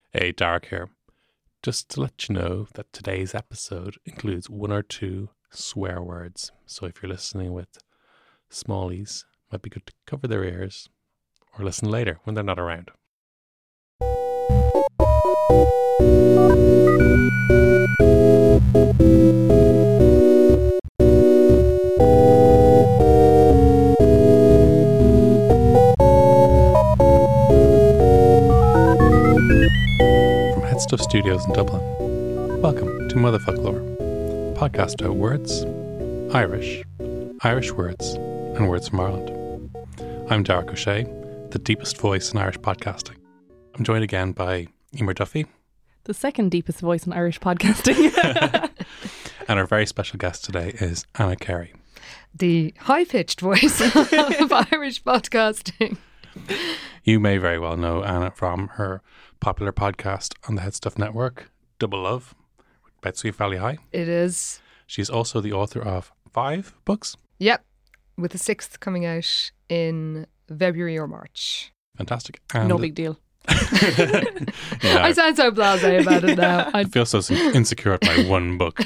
Hey, Dark here. Just to let you know that today's episode includes one or two swear words. So if you're listening with smallies, it might be good to cover their ears or listen later when they're not around. From Headstuff Studios in Dublin, welcome to Motherfucklore, a podcast about words, Irish words, and words from Ireland. I'm Darach Ó Sé, the deepest voice in Irish podcasting. I'm joined again by Emer Duffy, the second deepest voice in Irish podcasting. and our very special guest today is Anna Carey, the high-pitched voice of Irish podcasting. You may very well know Anna from her popular podcast on the Headstuff Network, Double Love, about Sweet Valley High. It is. She's also the author of 5 books. Yep, with the 6th coming out in February or March. Fantastic. No big deal. Yeah, I sound so blasé about it now. I feel so insecure at my one book.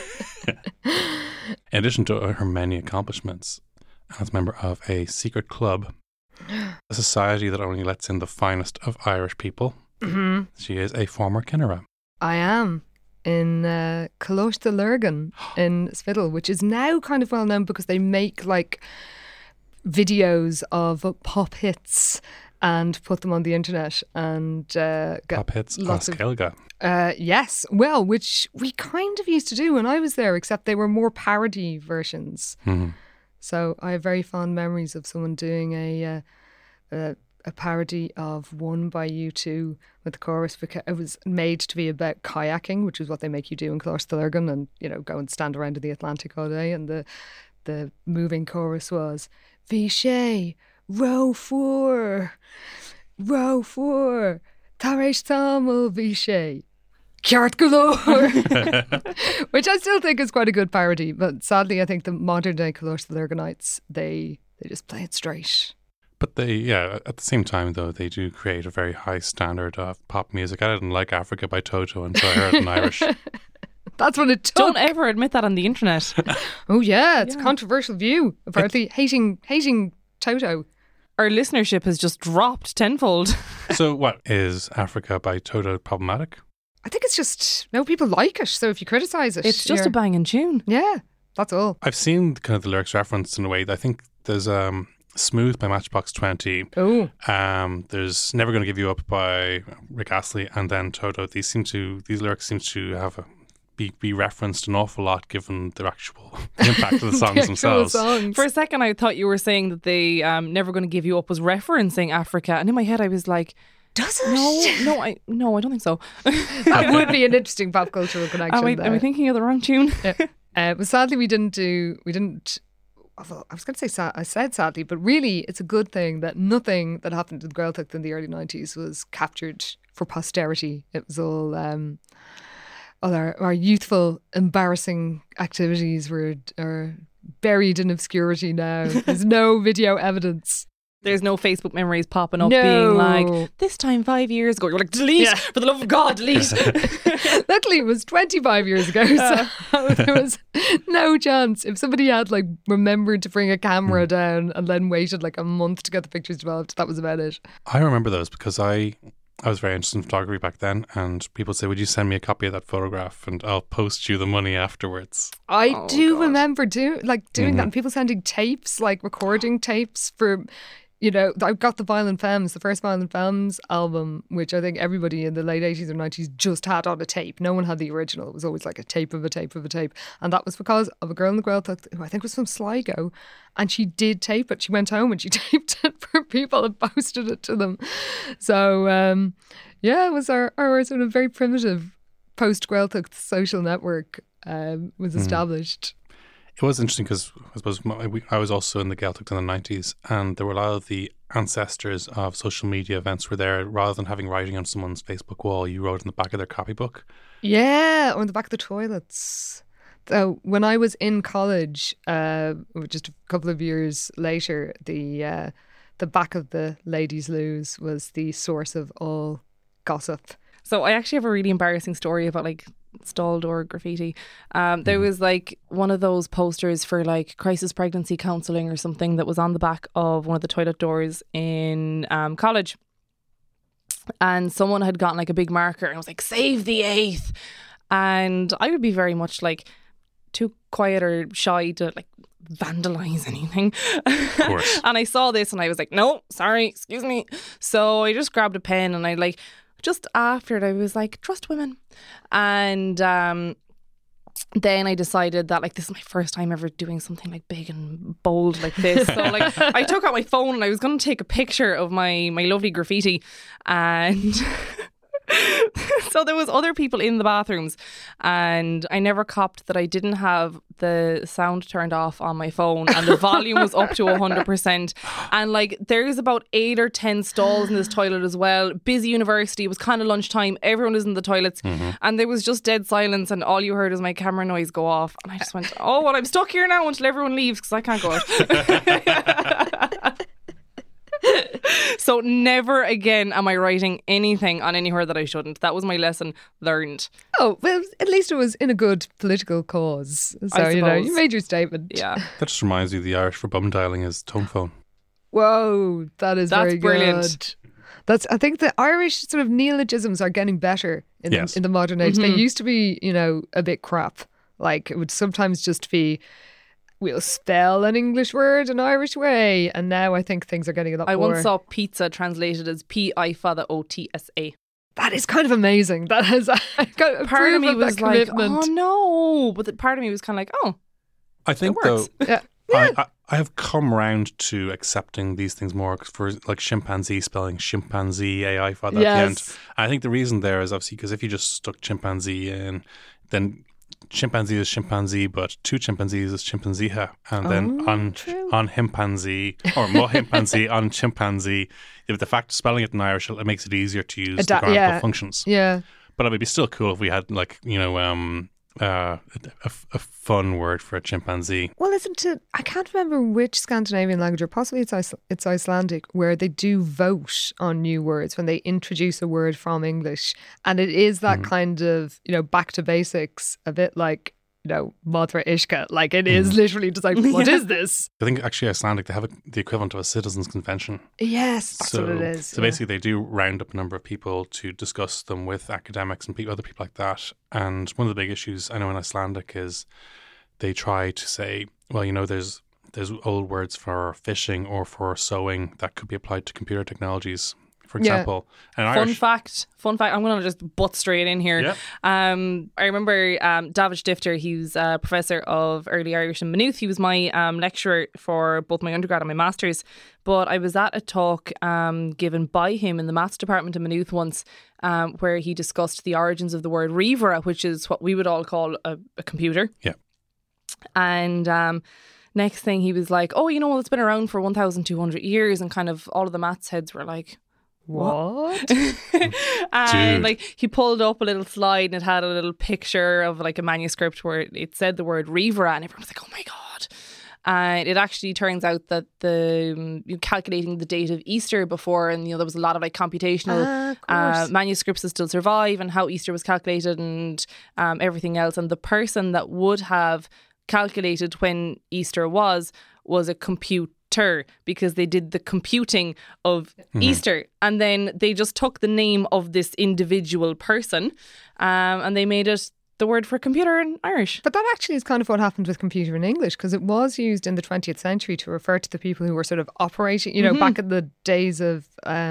In addition to her many accomplishments, Anna's a member of a secret club, a society that only lets in the finest of Irish people. Mm-hmm. She is a former Kinnera. I am in Coláiste Lurgan in Spiddle, which is now kind of well known because they make like videos of pop hits and put them on the internet and get Pop hits, lots Ask of Helga. yes, well, which we kind of used to do when I was there, except they were more parody versions. Mm-hmm. So I have very fond memories of someone doing a parody of One by U2 with the chorus, because it was made to be about kayaking, which is what they make you do in Coláiste Lurgan, and go and stand around in the Atlantic all day. And the moving chorus was Bhí sé row fuair tar éis tamil bhí sé ceart galore, which I still think is quite a good parody. But sadly, I think the modern day Coláiste Lurganites, they just play it straight. But at the same time, though, they do create a very high standard of pop music. I didn't like Africa by Toto until I heard it in Irish. That's what it took. Don't ever admit that on the internet. Oh yeah, it's a controversial view. Apparently, hating Toto. Our listenership has just dropped tenfold. So what, is Africa by Toto problematic? I think it's just, no, people like it. So if you criticise it, It's just a banging tune. Yeah, that's all. I've seen kind of the lyrics referenced in a way that I think there's Smooth by Matchbox 20. Oh. There's Never Gonna Give You Up by Rick Astley, and then Toto. These lyrics seem to have be referenced an awful lot given their actual impact of the songs themselves. Songs. For a second, I thought you were saying that they Never Gonna Give You Up was referencing Africa, and in my head I was like, does it? No, I don't think so. That would be an interesting pop cultural connection. Am I thinking of the wrong tune? Yeah. But sadly, we didn't. Well, I was going to say I said sadly, but really, it's a good thing that nothing that happened to the Gaeltacht in the early 90s was captured for posterity. It was all our youthful, embarrassing activities are buried in obscurity now. There's no video evidence. There's no Facebook memories popping up No. being like, this time 5 years ago. You're like, delete, for the love of God, delete. Luckily, it was 25 years ago, so there was no chance. If somebody had like remembered to bring a camera down and then waited like a month to get the pictures developed, that was about it. I remember those because I was very interested in photography back then, and people say, would you send me a copy of that photograph and I'll post you the money afterwards. I do remember doing that, and people sending tapes, like recording tapes for... I've got the Violent Femmes, the first Violent Femmes album, which I think everybody in the late 80s or 90s just had on a tape. No one had the original. It was always like a tape of a tape of a tape. And that was because of a girl in the Gaeltacht who I think was from Sligo. And she did tape it. She went home and she taped it for people and posted it to them. So, it was our sort of very primitive post-Gaeltacht social network was established. It was interesting because I suppose I was also in the Gaeltacht in the 90s, and there were a lot of the ancestors of social media events were there. Rather than having writing on someone's Facebook wall, you wrote in the back of their copybook. Yeah, or in the back of the toilets. So when I was in college, just a couple of years later, the back of the ladies' loos was the source of all gossip So I actually have a really embarrassing story about like stall door graffiti. There was like one of those posters for like crisis pregnancy counselling or something that was on the back of one of the toilet doors in college. And someone had gotten like a big marker and was like, "Save the 8th." And I would be very much like too quiet or shy to like vandalize anything. Of course. And I saw this and I was like, "No, sorry, excuse me." So I just grabbed a pen and I like, just after it, I was like, "Trust women." And then I decided that like this is my first time ever doing something like big and bold like this. So like I took out my phone and I was going to take a picture of my lovely graffiti, and so there was other people in the bathrooms, and I never copped that I didn't have the sound turned off on my phone and the volume was up to 100%. And like there's about 8 or 10 stalls in this toilet as well. Busy university, it was kind of lunchtime, everyone was in the toilets, and there was just dead silence, and all you heard was my camera noise go off, and I just went, "Oh well, I'm stuck here now until everyone leaves because I can't go out." So never again am I writing anything on anywhere that I shouldn't. That was my lesson learned. Oh, well, at least it was in a good political cause. So, I you know, suppose. you made your statement. Yeah. That just reminds you the Irish for bum dialing is tone phone. Whoa, that's very brilliant. Good. I think the Irish sort of neologisms are getting better in, Yes. in the modern age. They used to be, you know, a bit crap. Like it would sometimes just be, we'll spell an English word an Irish way. And now I think things are getting a lot I more. once saw pizza translated as PIFADA-OTSA. That is kind of amazing. That is, I got Part of me was like, commitment. "Oh no," but part of me was kind of like, "Oh, I think, it though, works." Yeah. I have come round to accepting these things more for like chimpanzee spelling chimpanzee AI at the end. Yes. I think the reason there is obviously because if you just stuck chimpanzee in, then chimpanzee is chimpanzee, but two chimpanzees is chimpanzeeha, and then true. on chimpanzee or more chimpanzee on chimpanzee, the fact of spelling it in Irish, it makes it easier to use the grammatical functions. Yeah. But it would be still cool if we had like a fun word for a chimpanzee. Well, isn't it? I can't remember which Scandinavian language, or possibly it's Icelandic, where they do vote on new words when they introduce a word from English, and it is that kind of, you know, back to basics, a bit like, you know, Madra Ishka. Like it is literally just like, what is this? I think actually Icelandic, they have the equivalent of a citizens' convention. Yes, that's what it is. So basically, they do round up a number of people to discuss them with academics and other people like that. And one of the big issues I know in Icelandic is they try to say, well, you know, there's old words for fishing or for sewing that could be applied to computer technologies, for example. And Fun fact. I'm going to just butt straight in here. Yeah. I remember David Stifter, he was a professor of early Irish in Maynooth. He was my lecturer for both my undergrad and my master's. But I was at a talk given by him in the maths department in Maynooth once, where he discussed the origins of the word Rivera, which is what we would all call a computer. Yeah. And next thing he was like, "Oh, you know, it's been around for 1,200 years." And kind of all of the maths heads were like, What? and Dude. like he pulled up a little slide and it had a little picture of like a manuscript where it said the word Rivera, and everyone was like, "Oh my god!" And it actually turns out that the calculating the date of Easter before, and you know, there was a lot of like computational Of course. manuscripts that still survive, and how Easter was calculated and everything else. And the person that would have calculated when Easter was a computer, because they did the computing of Easter, and then they just took the name of this individual person and they made it the word for computer in Irish. But that actually is kind of what happened with computer in English, because it was used in the 20th century to refer to the people who were sort of operating, you know, back in the days of,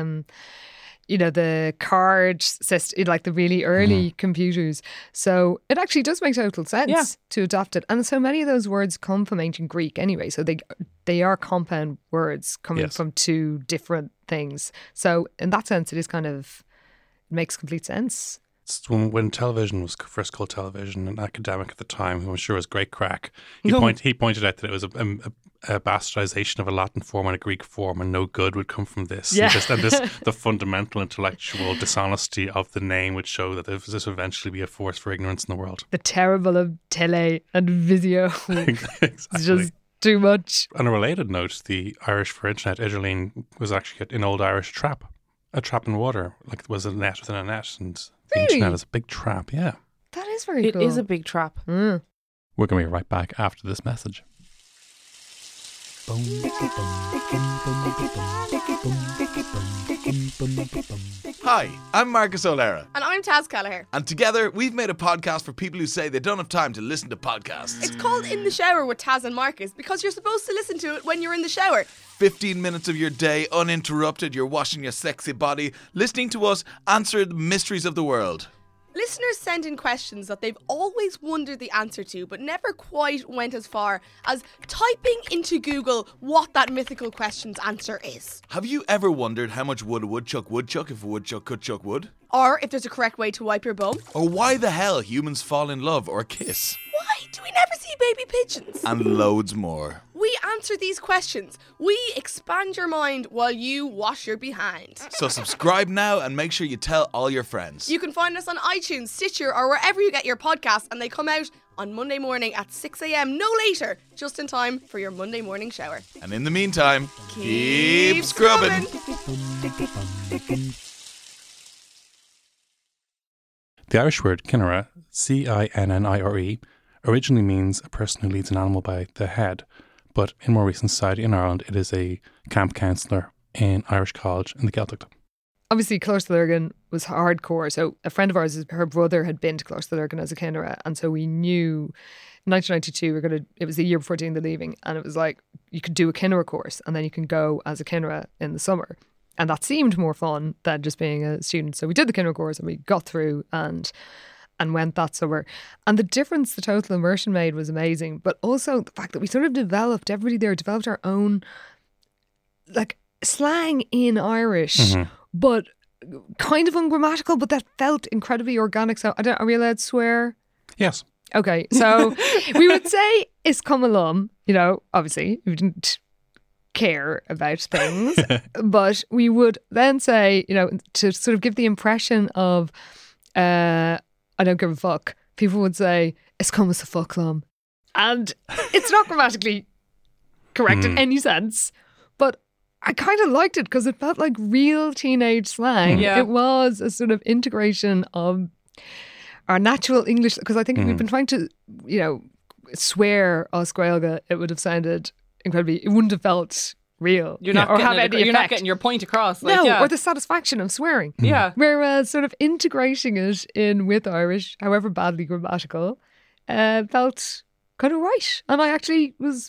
you know, the card system, like the really early computers. So it actually does make total sense to adopt it. And so many of those words come from ancient Greek anyway. So they are compound words coming from two different things. So in that sense, it is kind of, it makes complete sense. It's when television was first called television, an academic at the time, who I'm sure was great crack, he pointed out that it was a bastardization of a Latin form and a Greek form, and no good would come from this. Yeah. And the fundamental intellectual dishonesty of the name would show that this would eventually be a force for ignorance in the world. The terrible of tele and visio. Exactly. It's just too much. On a related note, the Irish for internet, Idirlín, was actually in Old Irish a trap in water, like it was a net within a net, and The Really? internet is a big trap, yeah. That is very It cool. is a big trap. Mm. We're going to be right back after this message. Hi, I'm Marcus O'Leary, And I'm Taz Kelleher. and together we've made a podcast for people who say they don't have time to listen to podcasts. It's called In the Shower with Taz and Marcus because you're supposed to listen to it when you're in the shower. 15 minutes of your day uninterrupted, you're washing your sexy body, listening to us answer the mysteries of the world. Listeners send in questions that they've always wondered the answer to, but never quite went as far as typing into Google what that mythical question's answer is. Have you ever wondered how much wood a woodchuck would chuck if a woodchuck could chuck wood? Or if there's a correct way to wipe your bum. Or why the hell humans fall in love or kiss? Why do we never see baby pigeons? And loads more. We answer these questions. We expand your mind while you wash your behind. So subscribe now and make sure you tell all your friends. You can find us on iTunes, Stitcher, or wherever you get your podcasts, and they come out on Monday morning at 6 a.m, no later, just in time for your Monday morning shower. And in the meantime, keep scrubbing. The Irish word Kinnire, Cinnire, originally means a person who leads an animal by the head, but in more recent society in Ireland, it is a camp counsellor in Irish College in the Celtic. Obviously, Clorstha was hardcore. So a friend of ours, her brother had been to Clorstha as a Kinnire, and so we knew in 1992 it was the year before doing the leaving, and it was like you could do a Kinnire course and then you can go as a Kinnire in the summer. And that seemed more fun than just being a student. So we did the Kinnire course and we got through and went that summer. And the difference the total immersion made was amazing. But also the fact that we sort of everybody there developed our own like slang in Irish, but kind of ungrammatical, but that felt incredibly organic. So are we allowed to swear? Yes. Okay, so we would say is come along, obviously we didn't care about things, but we would then say, to sort of give the impression of I don't give a fuck, people would say it's come as a fuck lum, and it's not grammatically correct in any sense, but I kind of liked it because it felt like real teenage slang. Yeah. It was a sort of integration of our natural English, because I think if we've been trying to, swear os Gaeilge, it would have sounded incredibly, it wouldn't have felt real. You're not, or getting, have any you're not effect. getting your point across. Like, No, yeah. or the satisfaction of swearing. Yeah. Whereas sort of integrating it in with Irish, however badly grammatical, felt kind of right. And I actually was,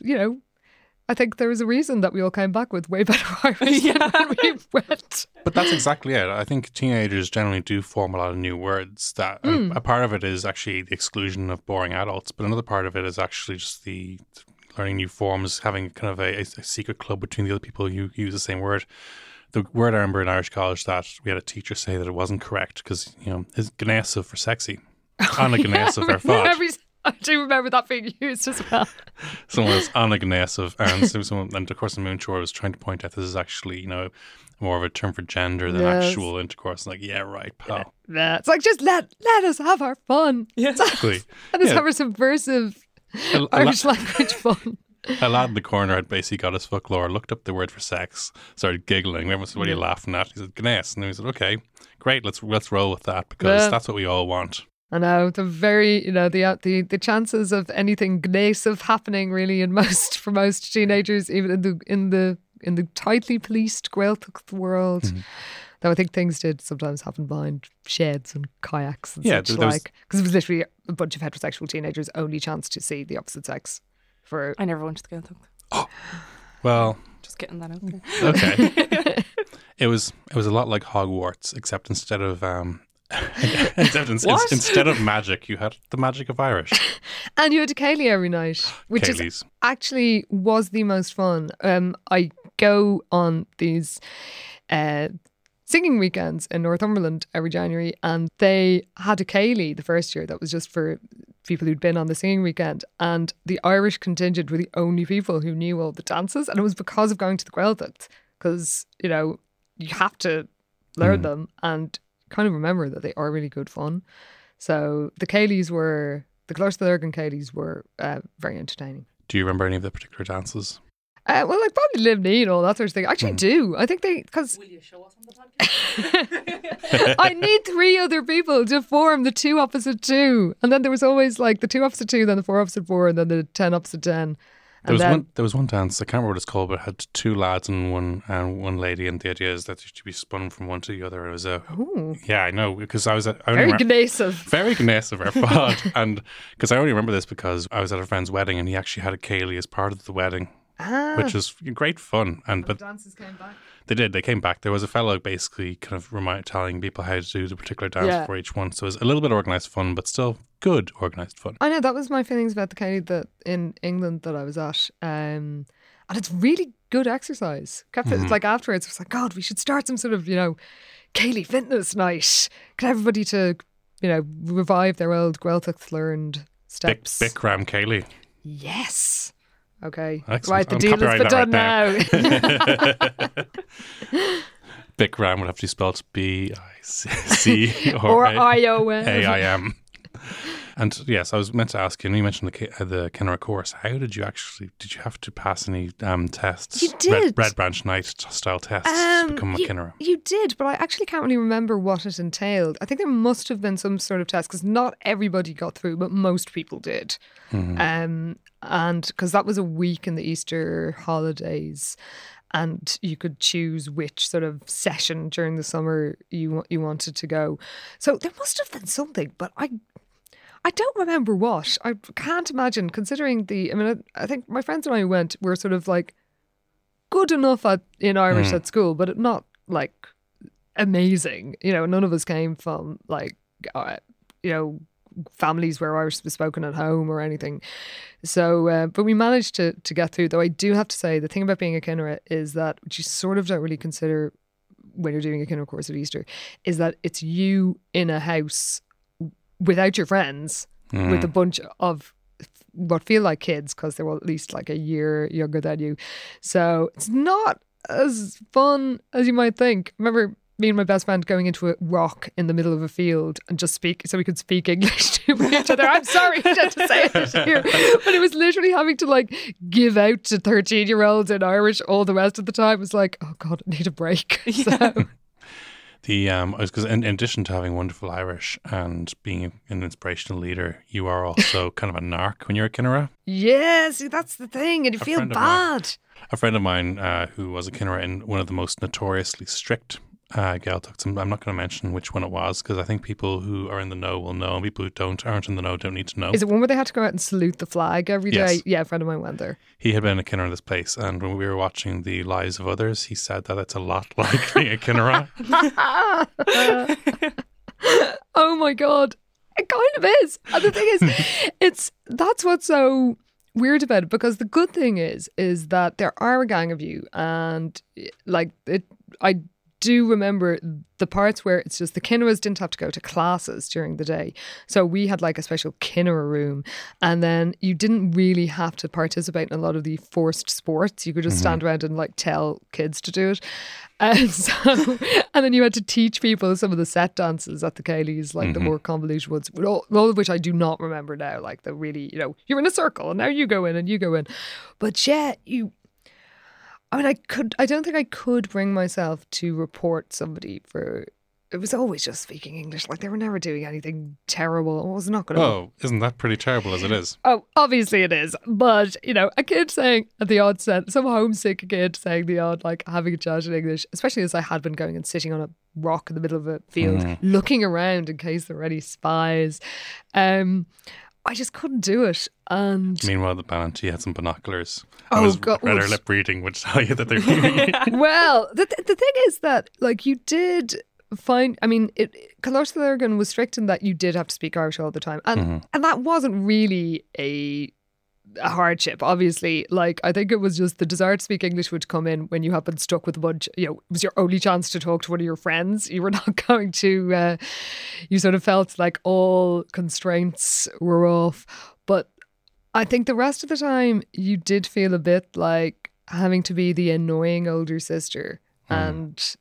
I think there was a reason that we all came back with way better Irish than when we went. But that's exactly it. I think teenagers generally do form a lot of new words. That a part of it is actually the exclusion of boring adults, but another part of it is actually just the learning new forms, having kind of a secret club between the other people who use the same word. The word I remember in Irish college that we had a teacher say that it wasn't correct because, is gnéasa for sexy. Anna gnéasa for fad. I do remember that being used as well. Someone was Anna gnéasa, and of course the Moonshore was trying to point out this is actually, more of a term for gender than Yes. actual intercourse. Like, yeah, right, pal. Yeah. It's like, just let us have our fun. Exactly. Let us Yeah. have our subversive A Irish language fun. A lad in the corner had basically got his folklore, looked up the word for sex, started giggling. Everyone said, "What are you laughing at?" He said, "Gnes." And he said, "Okay, great, let's roll with that because Yeah. that's what we all want." I know the very, the chances of anything gnasive happening really for most teenagers, even in the tightly policed Gaeltacht world. Though I think things did sometimes happen behind sheds and kayaks and Yeah, such there was- like, because it was literally a bunch of heterosexual teenagers' only chance to see the opposite sex. For I never went to the Gaeltacht. Well, Just getting that out there. okay. It was a lot like Hogwarts, except instead of instead of magic, you had the magic of Irish. And you had a Cayley every night, which Kayleys. actually was the most fun. I go on these singing weekends in Northumberland every January, and they had a Cayley the first year that was just for people who'd been on the singing weekend, and the Irish contingent were the only people who knew all the dances, and it was because of going to the Gaeltacht, because you have to learn them and kind of remember that they are really good fun. So the Cayleys the Clorstha Cayley's were very entertaining. Do you remember any of the particular dances? Well, like probably Live Neat and all that sort of thing. I actually do. I think because Will you show us on the podcast? I need 3 other people to form the 2 opposite 2. And then there was always like the 2 opposite 2, then the 4 opposite 4, and then the 10 opposite 10. There was one dance, I can't remember what it's called, but it had 2 lads and one lady, and the idea is that they should be spun from one to the other. It was yeah, I know, because I only Very Gnaisive. Very Gnaisive, our pod. And because I only remember this because I was at a friend's wedding and he actually had a Kaylee as part of the wedding, which was great fun. But dances came back. They came back. There was a fellow basically kind of telling people how to do the particular dance for each one. So it was a little bit organised fun, but still good organised fun. I know, that was my feelings about the Kaylee that in England that I was at. And it's really good exercise. Like afterwards, I was like, God, we should start some sort of, Kaylee fitness night. Get everybody to, revive their old Gaeltacht learned steps. Bikram Kaylee. Yes. Okay. Excellent. Right, the deal has been done now. Bikram would have to be spelled B-I-C or I-O-M. A-I-M. And yes, I was meant to ask you, you mentioned the Kinera course. How did you have to pass any tests? You did. Red Branch Night style tests to become a Kinera? You did, but I actually can't really remember what it entailed. I think there must have been some sort of test because not everybody got through, but most people did. And because that was a week in the Easter holidays, and you could choose which sort of session during the summer you wanted to go. So there must have been something, but I don't remember what. I can't imagine, considering I think my friends and I who went were sort of like good enough in Irish at school, but not like amazing. None of us came from like, families where Irish was spoken at home or anything. So, but we managed to get through. Though I do have to say, the thing about being a Kinera is that, which you sort of don't really consider when you're doing a Kinera course at Easter, is that it's you in a house without your friends, with a bunch of what feel like kids because they're at least like a year younger than you. So it's not as fun as you might think. I remember me and my best friend going into a rock in the middle of a field and just speak, so we could speak English to each other. I'm sorry to say it here, but it was literally having to like give out to 13-year-olds in Irish all the rest of the time. It was like, oh God, I need a break. So. Because in addition to having wonderful Irish and being an inspirational leader, you are also kind of a narc when you're a Kinera. Yes, that's the thing, and you feel bad. A friend of mine who was a Kinera in one of the most notoriously strict Gaeltachts. I'm not going to mention which one it was because I think people who are in the know will know, and people who aren't in the know don't need to know. Is it one where they had to go out and salute the flag every day? Yes. Yeah, a friend of mine went there. He had been a Kinera in this place, and when we were watching The Lives of Others, he said that it's a lot like being a Kinera. Oh my God. It kind of is. And the thing is, that's what's so weird about it, because the good thing is that there are a gang of you, and like I do remember the parts where it's just the Kineras didn't have to go to classes during the day. So we had like a special Kinera room, and then you didn't really have to participate in a lot of the forced sports. You could just stand around and like tell kids to do it. And then you had to teach people some of the set dances at the Kayleys, like the more convoluted ones, all of which I do not remember now. Like the really, you're in a circle and now you go in and you go in. But yeah, I don't think I could bring myself to report somebody for. It was always just speaking English. Like they were never doing anything terrible. I was not going to. Oh, isn't that pretty terrible as it is? Oh, obviously it is. But, a kid saying at the odd set, some homesick kid saying the odd, like having a chat in English, especially as I had been going and sitting on a rock in the middle of a field, looking around in case there were any spies. I just couldn't do it. And meanwhile, the Ballanty had some binoculars. God, her lip reading would tell you that they're. Well, the thing is that, like, you did find. I mean, Coláiste Lurgan was strict in that you did have to speak Irish all the time, and that wasn't really a hardship. Obviously, like I think it was just the desire to speak English would come in when you had been stuck with a bunch. It was your only chance to talk to one of your friends. You were not going to. You sort of felt like all constraints were off, but I think the rest of the time you did feel a bit like having to be the annoying older sister, and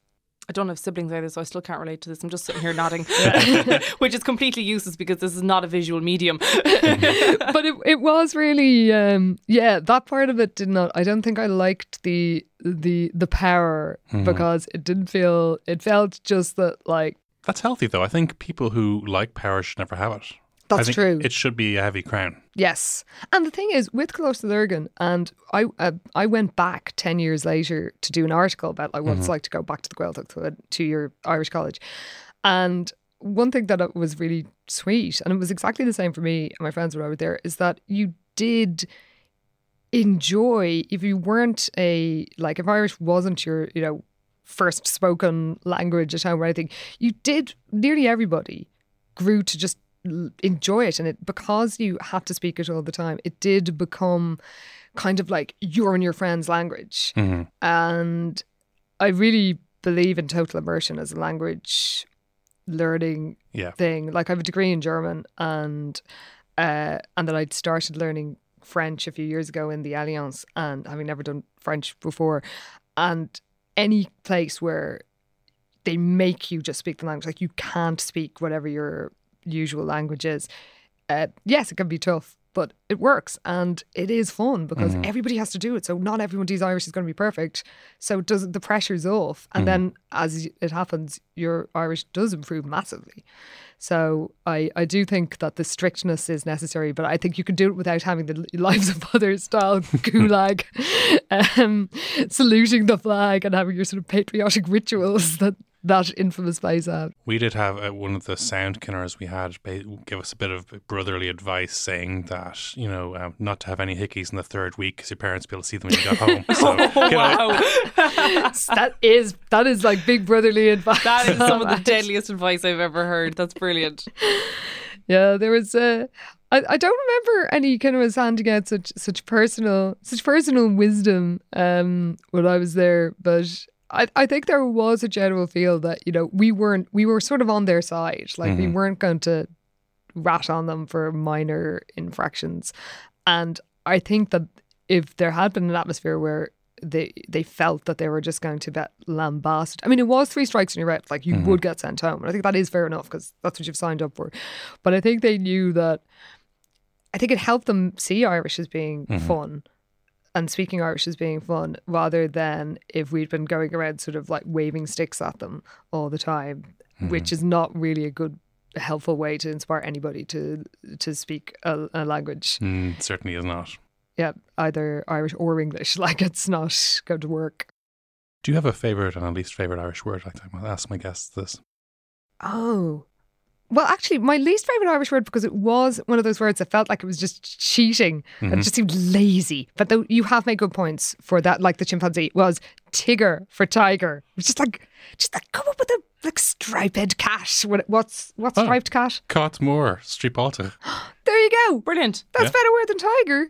I don't have siblings either, so I still can't relate to this. I'm just sitting here nodding, which is completely useless because this is not a visual medium. But it was really, that part of it did not. I don't think I liked the power because it felt just that like. That's healthy, though. I think people who like power should never have it. That's I think true. It should be a heavy crown. Yes. And the thing is, with Close to Lurgan, and I went back 10 years later to do an article about like what it's like to go back to the Gaeltacht to a 2-year Irish college. And one thing that was really sweet, and it was exactly the same for me and my friends when I was there, is that you did enjoy, if you weren't if Irish wasn't your, first spoken language at home or anything, nearly everybody grew to just enjoy it, and because you have to speak it all the time, it did become kind of like your and your friend's language. And I really believe in total immersion as a language learning thing. Like I have a degree in German, and then I'd started learning French a few years ago in the Alliance, and having never done French before, and any place where they make you just speak the language, like you can't speak whatever your usual language is. Yes, it can be tough, but it works and it is fun because everybody has to do it. So not everybody's Irish is going to be perfect. So the pressure's off, and then as it happens, your Irish does improve massively. So I do think that the strictness is necessary, but I think you can do it without having the Lives of Others style gulag, saluting the flag and having your sort of patriotic rituals that infamous place had. We did have one of the sound killers we had give us a bit of brotherly advice, saying that not to have any hickeys in the 3rd week because your parents will be able to see them when you got home. So, that is like big brotherly advice. That is some of the deadliest advice I've ever heard. That's brilliant. Yeah, there was I don't remember any kind of us handing out such personal wisdom when I was there, but I think there was a general feel that, we were sort of on their side. Like we weren't going to rat on them for minor infractions. And I think that if there had been an atmosphere where they felt that they were just going to get lambasted. I mean, it was 3 strikes and you're out. Like you would get sent home. And I think that is fair enough because that's what you've signed up for. But I think they knew that, I think it helped them see Irish as being fun. And speaking Irish as being fun, rather than if we'd been going around sort of like waving sticks at them all the time, which is not really a good, helpful way to inspire anybody to speak a language. Certainly is not. Yeah, either Irish or English. Like it's not going to work. Do you have a favourite and a least favourite Irish word? I'll ask my guests this. Oh. Well, actually, my least favourite Irish word, because it was one of those words that felt like it was just cheating and it just seemed lazy. But though you have made good points for that, like the chimpanzee, was tigger for tiger. It was just like come up with a striped cat. What's striped cat? Cat Moore, Stripalta. There you go. Brilliant. That's a better word than tiger.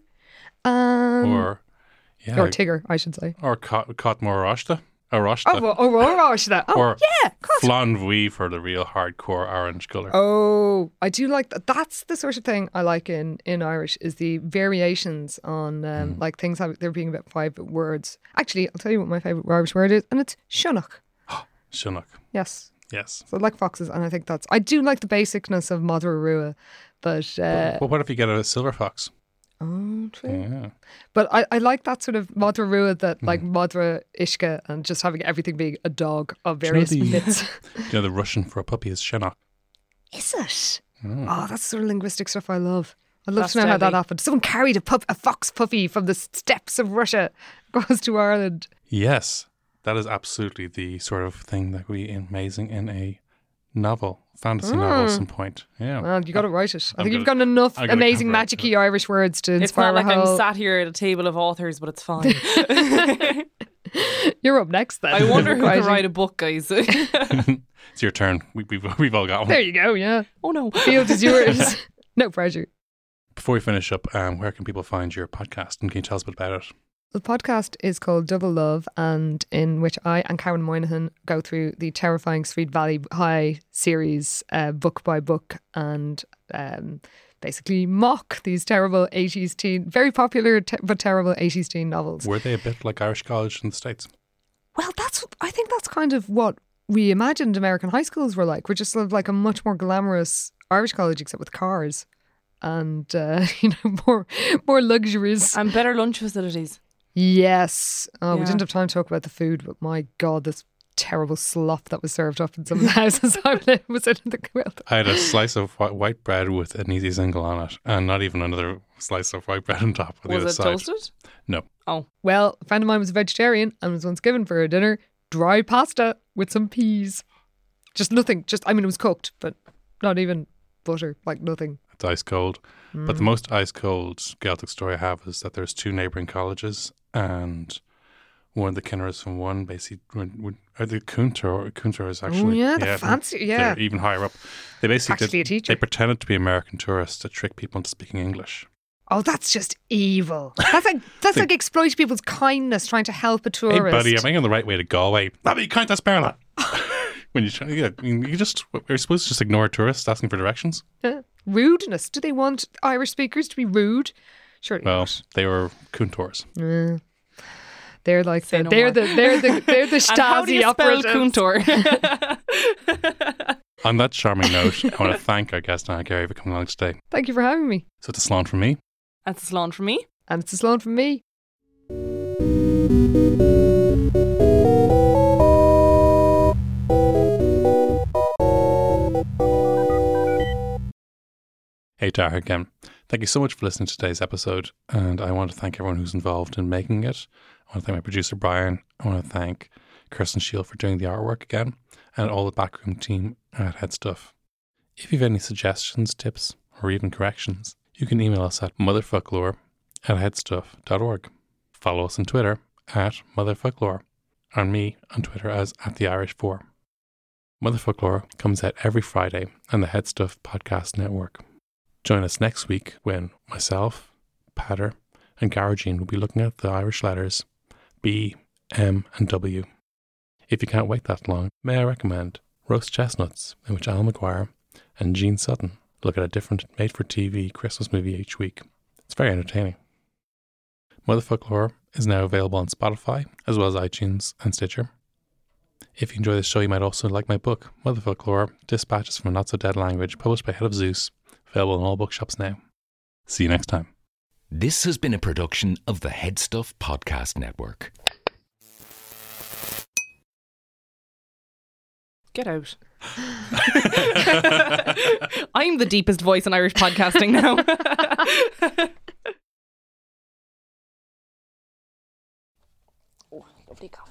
Or tigger, I should say. Or Cat Moore Rashta. Rashta. Or Flanvui for the real hardcore orange colour. Oh, I do like that. That's the sort of thing I like in Irish, is the variations on like things like there being about 5 words. Actually, I'll tell you what my favourite Irish word is, and it's shunnock. Shunnock. Yes. So I like foxes, and I think I do like the basicness of Madra Rua, but... But what if you get a silver fox? Oh, true. Yeah. But I like that sort of Madra Rua, that like Madra Ishka, and just having everything being a dog of various bits. The Russian for a puppy is Shenok. Is it? Oh, that's sort of linguistic stuff I love. I'd love to know how that happened. Someone carried a fox puppy from the steppes of Russia, goes to Ireland. Yes, that is absolutely the sort of thing that would be amazing in a novel. Fantasy novel at some point. Yeah. Well, you got to write it. I think you've got enough amazing magic-y Irish words to inspire It's not like I'm sat here at a table of authors, but it's fine. You're up next then. I wonder who can write a book, guys. It's your turn. We've all got one. There you go, yeah. Oh no. Field is yours. No pressure. Before we finish up, where can people find your podcast, and can you tell us a bit about it? The podcast is called Double Love, and in which I and Karen Moynihan go through the terrifying Sweet Valley High series book by book, and basically mock these terrible 80s teen, very popular but terrible 80s teen novels. Were they a bit like Irish College in the States? Well, I think that's kind of what we imagined American high schools were like. We're just sort of like a much more glamorous Irish college, except with cars and more luxuries. And better lunch facilities. Yes. Oh, we Yeah. didn't have time to talk about the food, but my God, this terrible slough that was served up in some of the houses I was in the quilt. I had a slice of white bread with an easy single on it, and not even another slice of white bread on top. On the Was other it side. toasted? No. Oh. Well, a friend of mine was a vegetarian and was once given for her dinner dry pasta with some peas. Just nothing. It was cooked, but not even butter, like nothing. It's ice cold. But the most ice cold Gaelic story I have is that there's 2 neighbouring colleges, and one of the Kinners from one basically, the Kunter is actually, the fancy, yeah. they're even higher up. They basically Actually a teacher. They pretended to be American tourists to trick people into speaking English. Oh, that's just evil. That's like exploiting people's kindness, trying to help a tourist. Hey, buddy, I'm on the right way to Galway. You can't spell that. When you try, you're supposed to just ignore tourists asking for directions. Rudeness. Do they want Irish speakers to be rude? Surely Well, not. they were Kuntors. They're like Say the, no they're more. the And how do Stasi you spell operatives. Kuntor? On that charming note, I want to thank our guest Anna Gary for coming along today. Thank you for having me. So it's a salon from me. That's a salon for me. And it's a salon from me. Hey, Tara again. Thank you so much for listening to today's episode, and I want to thank everyone who's involved in making it. I want to thank my producer, Brian. I want to thank Kirsten Shield for doing the artwork again, and all the backroom team at Headstuff. If you have any suggestions, tips, or even corrections, you can email us at motherfucklore@headstuff.org. Follow us on Twitter at motherfucklore, and me on Twitter as @theirish4. Motherfucklore comes out every Friday on the Headstuff Podcast Network. Join us next week when myself, Patter, and Garagine will be looking at the Irish letters B, M, and W. If you can't wait that long, may I recommend Roast Chestnuts, in which Al McGuire and Gene Sutton look at a different made-for-TV Christmas movie each week. It's very entertaining. Motherfucklore is now available on Spotify, as well as iTunes and Stitcher. If you enjoy this show, you might also like my book, Motherfucklore, Dispatches from a Not-So-Dead Language, published by Head of Zeus, available in all bookshops now. See you next time. This has been a production of the Headstuff Podcast Network. Get out. I'm the deepest voice in Irish podcasting now. Oh, lovely coffee.